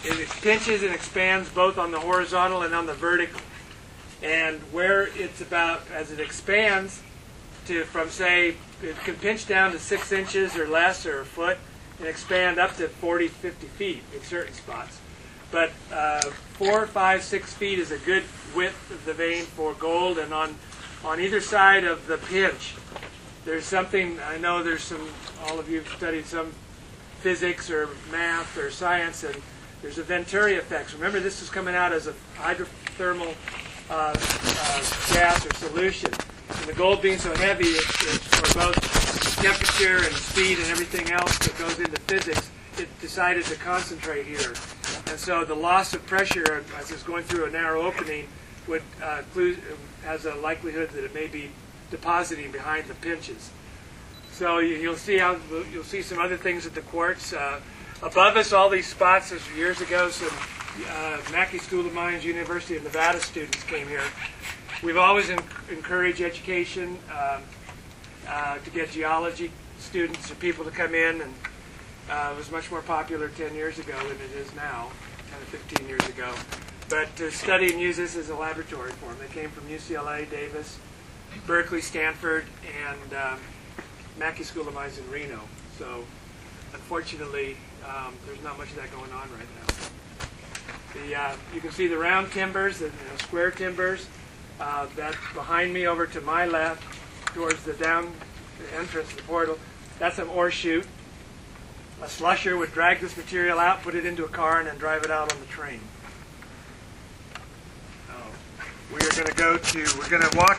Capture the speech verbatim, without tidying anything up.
it pinches and expands both on the horizontal and on the vertical. And where it's about, as it expands to from, say, it can pinch down to six inches or less or a foot and expand up to forty, fifty feet in certain spots. But uh, four, five, six feet is a good width of the vein for gold. And on, on either side of the pinch, there's something, I know there's some, all of you have studied some physics or math or science, and there's a Venturi effect. Remember, this is coming out as a hydrothermal uh, uh, gas or solution. And the gold being so heavy, it, it, for both temperature and speed and everything else that goes into physics, it decided to concentrate here. And so the loss of pressure as it's going through a narrow opening would uh, clue, has a likelihood that it may be depositing behind the pinches. So you, you'll see how you'll see some other things at the quartz. Uh, above us, all these spots. As years ago, some uh, Mackey School of Mines, University of Nevada students came here. We've always en encouraged education um, uh, to get geology students or people to come in, and uh, it was much more popular ten years ago than it is now, ten or fifteen years ago. But to study and use this as a laboratory for them. They came from U C L A, Davis, Berkeley, Stanford, and um, Mackey School of Mines in Reno. So, unfortunately, um, there's not much of that going on right now. The, uh, you can see the round timbers and the square timbers. Uh, that's behind me over to my left, towards the down the entrance of the portal. That's an ore chute. A slusher would drag this material out, put it into a car, and then drive it out on the train. We are going to go to, we're going to walk